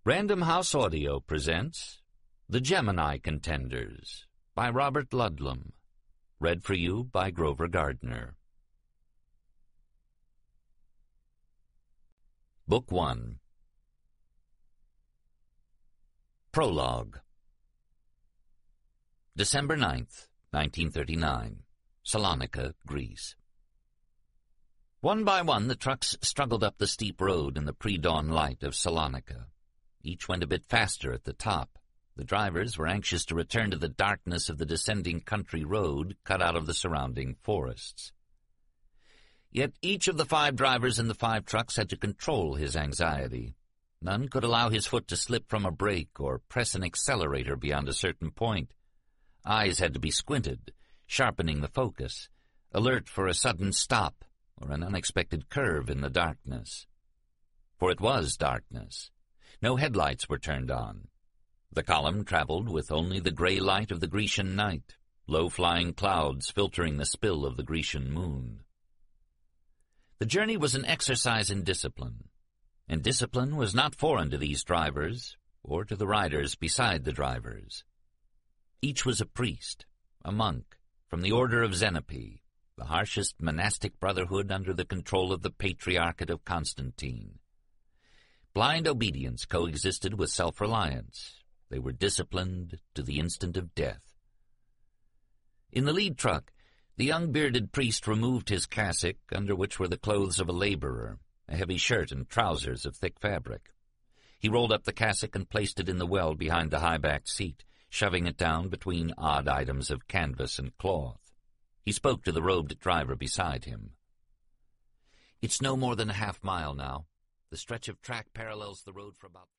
Random House Audio presents The Gemini Contenders by Robert Ludlum. Read for you by Grover Gardner. Book 1. Prologue. December 9th, 1939. Salonika, Greece. One by one the trucks struggled up the steep road in the pre-dawn light of Salonika. Each went a bit faster at the top. The drivers were anxious to return to the darkness of the descending country road cut out of the surrounding forests. Yet each of the 5 drivers in the 5 trucks had to control his anxiety. None could allow his foot to slip from a brake or press an accelerator beyond a certain point. Eyes had to be squinted, sharpening the focus, alert for a sudden stop or an unexpected curve in the darkness. For it was darkness. No headlights were turned on. The column traveled with only the gray light of the Grecian night, low-flying clouds filtering the spill of the Grecian moon. The journey was an exercise in discipline, and discipline was not foreign to these drivers or to the riders beside the drivers. Each was a priest, a monk, from the order of Xenope, the harshest monastic brotherhood under the control of the Patriarchate of Constantine. Blind obedience coexisted with self-reliance. They were disciplined to the instant of death. In the lead truck, the young bearded priest removed his cassock, under which were the clothes of a laborer, a heavy shirt and trousers of thick fabric. He rolled up the cassock and placed it in the well behind the high-backed seat, shoving it down between odd items of canvas and cloth. He spoke to the robed driver beside him. "It's no more than a half-mile now. The stretch of track parallels the road for about